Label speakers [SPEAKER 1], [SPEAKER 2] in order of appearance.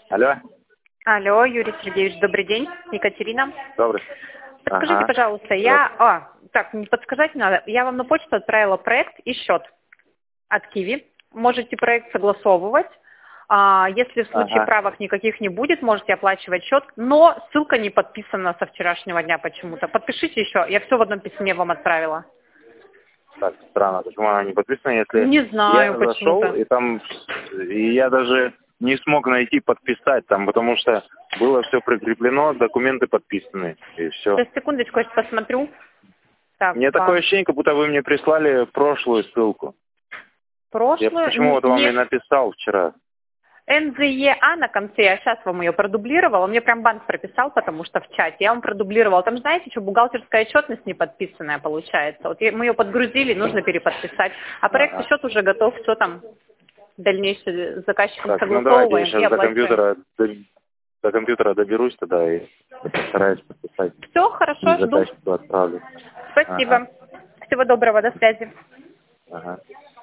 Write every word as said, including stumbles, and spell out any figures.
[SPEAKER 1] Алло.
[SPEAKER 2] Алло, Юрий Сергеевич, добрый день. Екатерина.
[SPEAKER 1] Добрый.
[SPEAKER 2] Подскажите,
[SPEAKER 1] Ага.
[SPEAKER 2] пожалуйста, я... А, так, не подсказать надо. Я вам на почту отправила проект и счет от Киви. Можете проект согласовывать. А, если в случае
[SPEAKER 1] Ага.
[SPEAKER 2] правок никаких не будет, можете оплачивать счет, но ссылка не подписана со вчерашнего дня почему-то. Подпишите еще, я все в одном письме вам отправила.
[SPEAKER 1] Так, странно, почему она не подписана, если
[SPEAKER 2] Не знаю,
[SPEAKER 1] я зашел,
[SPEAKER 2] почему-то.
[SPEAKER 1] и там, и я даже не смог найти подписать там, потому что было все прикреплено, документы подписаны, и все.
[SPEAKER 2] Сейчас, секундочку, я сейчас посмотрю. Так,
[SPEAKER 1] Мне такое
[SPEAKER 2] банк.
[SPEAKER 1] ощущение, как будто вы мне прислали прошлую ссылку. Я
[SPEAKER 2] Прошлую?
[SPEAKER 1] почему вот вам
[SPEAKER 2] Не
[SPEAKER 1] и написал вчера.
[SPEAKER 2] эн зэ е а на конце, я сейчас вам ее продублировала, мне прям банк прописал, потому что в чате, я вам продублировала. Там, знаете, что бухгалтерская отчетность не подписанная получается. Вот я- мы ее подгрузили, нужно переподписать. А проект
[SPEAKER 1] Ага.
[SPEAKER 2] счет уже готов, все там дальнейшее с заказчиком
[SPEAKER 1] Так, ну давайте я
[SPEAKER 2] согласовываем и
[SPEAKER 1] сейчас до
[SPEAKER 2] оплачиваем.
[SPEAKER 1] компьютера, до, до компьютера доберусь тогда и постараюсь подписать.
[SPEAKER 2] Все,
[SPEAKER 1] И
[SPEAKER 2] хорошо, жду.
[SPEAKER 1] заказчику отправлю. Ага.
[SPEAKER 2] Спасибо. Всего доброго, до связи.
[SPEAKER 1] Ага.